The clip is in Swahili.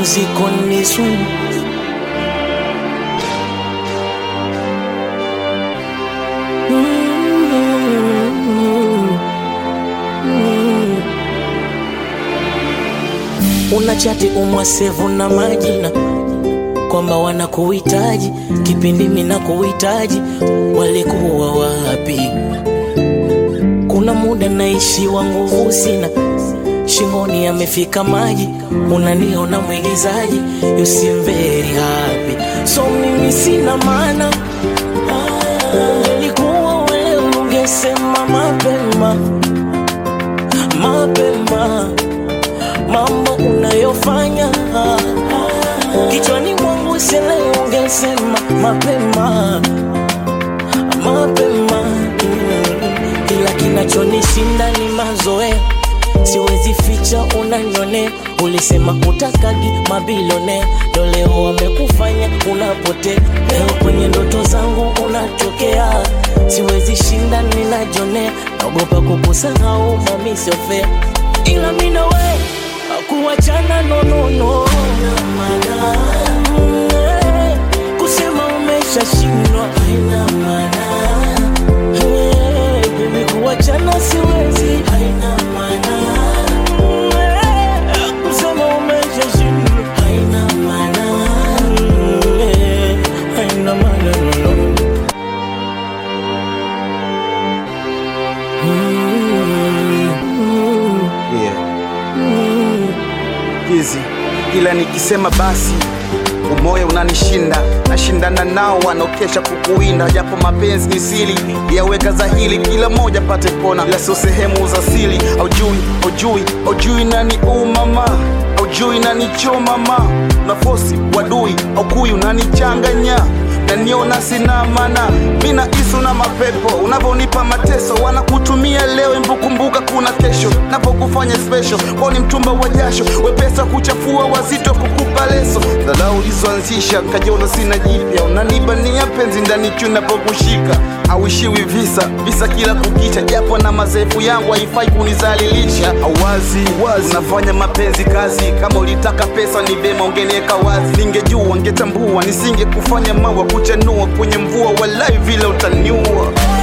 music on this one. Unachati umwasevu na majina kwamba wanakuhitaji, kipindi mimi nakuhitaji, walikuwa wapi? Kuna muda naishi wa nguvu sina, shingoni yamefika maji, unaniona mwigizaji, you seem very happy, so mimi sina maana. Ungelikuwa wewe ungesema mapema, mapema mambo unayofanya kichwani mwangu sele, ungesema mapema, mapema. Kila kinachonishinda ni mazoea, siwezi ficha unanyone. Ulisema utakagi mabilione, ndo leo wamekufanya unapotea. Leo kwenye ndoto zangu unatokea, siwezi shinda ninajone. Naogopa kukusahau mami, sio fair, ila mimi na wewe kuachana no no no. Kusema umeshashindwa haina maana. Baby kuachana siwezi, haina maana. Kusema umeshashindwa haina maana. Haina maana no. Gizi, ila nikisema basi umoya unanishinda, nashindana nao wanaokesha kukuinda. Japo mapenzi ni siri, yaweka dhahiri, kila moja pate kona, ila sio sehemu za siri. Aujui nani mama, aujui nani cho mama, nafosi wadui au kui unanichanganya, na niona sina maana. Mina isu na mapepo, unavonipa mateso, wanakutumia leo imbukumbuka kuna kesho. Napokufanya special, kwa ni mtumba wa jasho, wepesa kuchafua wazito kukupa leso. Dharau ulizoanzisha, kajiona sina jipya, unanibania penzi ndani tunapokushika. Auishiwi visa kila kukicha, japo na mazefu yangu haifai kunizalilisha. Awazi, unafanya mapenzi kazi, kama ulitaka pesa ni vema ungenieka wazi. Ningejua, ningetambua, nisinge kufanya mawa kuchanua kwenye mvua, walai vile utaniua.